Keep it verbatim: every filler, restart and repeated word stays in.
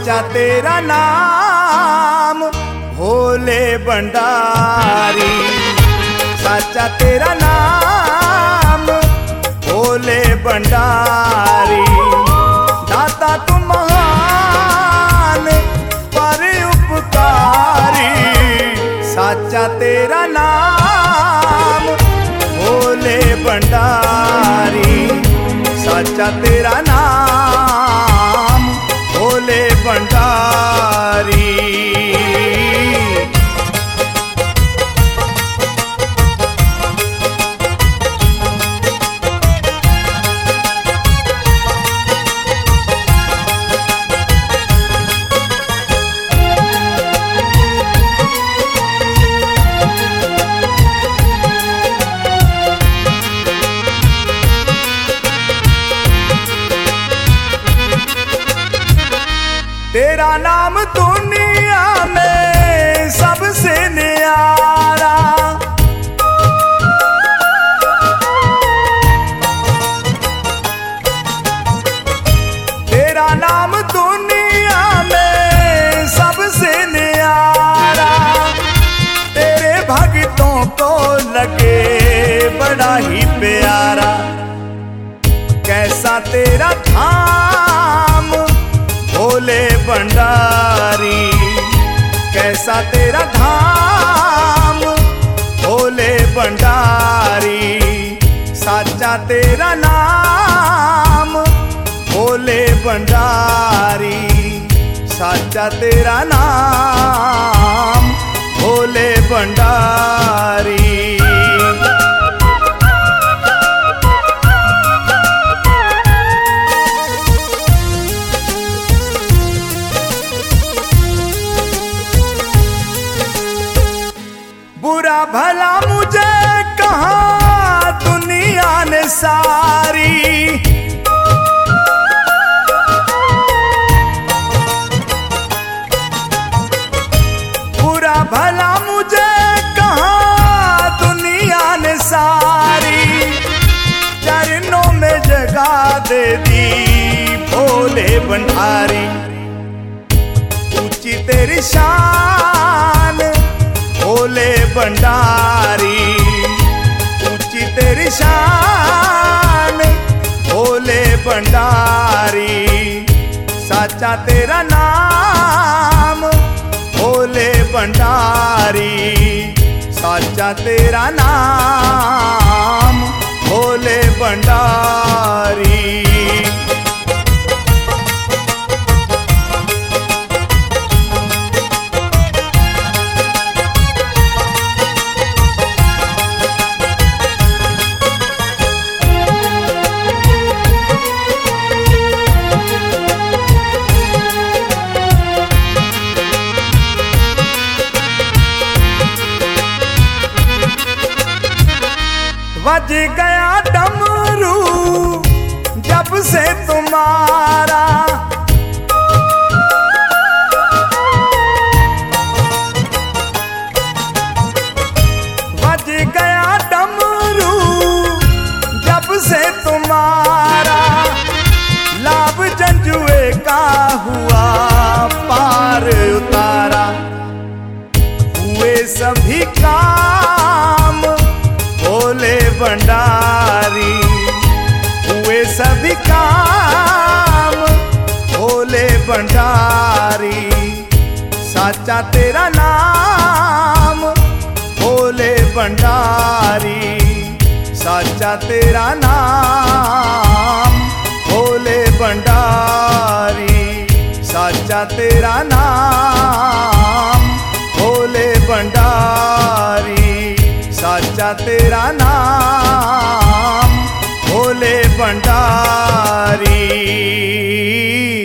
साचा तेरा नाम भोले भंडारी, साचा तेरा नाम भोले भंडारी। दाता तू महान पर उपकारी, साचा तेरा नाम भोले भंडारी, साचा तेरा नाम भोले भंडारी। तेरा नाम दुनिया में सबसे न्यारा, तेरा नाम दुनिया में सबसे न्यारा। तेरे भक्तों को लगे बड़ा ही प्यारा, कैसा तेरा धाम भोले भंडारी, कैसा तेरा धाम भोले भंडारी। साचा तेरा नाम भोले भंडारी, साचा तेरा नाम भोले भंडारी। बुरा भला मुझे कहा दुनिया ने सारी, बुरा भला मुझे कहा दुनिया ने सारी। चरणों में जगह दे दी भोले भंडारी, ऊंची तेरी शान भोले भंडारी, ऊंची तेरी शान भोले भंडारी। साचा तेरा नाम भोले भंडारी, साचा तेरा नाम भोले भंडारी। बज गया डमरू जब से तुम्हारा, बज गया डमरू जब से तुम्हारा। लाभ जंजुए का हुआ पार उतारा, हुए सभी काम भोले भंडारी, हुए सभी काम भोले भंडारी। साचा तेरा नाम भोले भंडारी, साचा तेरा नाम भोले भंडारी, साचा तेरा नाम भोले भंडारी, साचा तेरा नाम भोले भंडारी।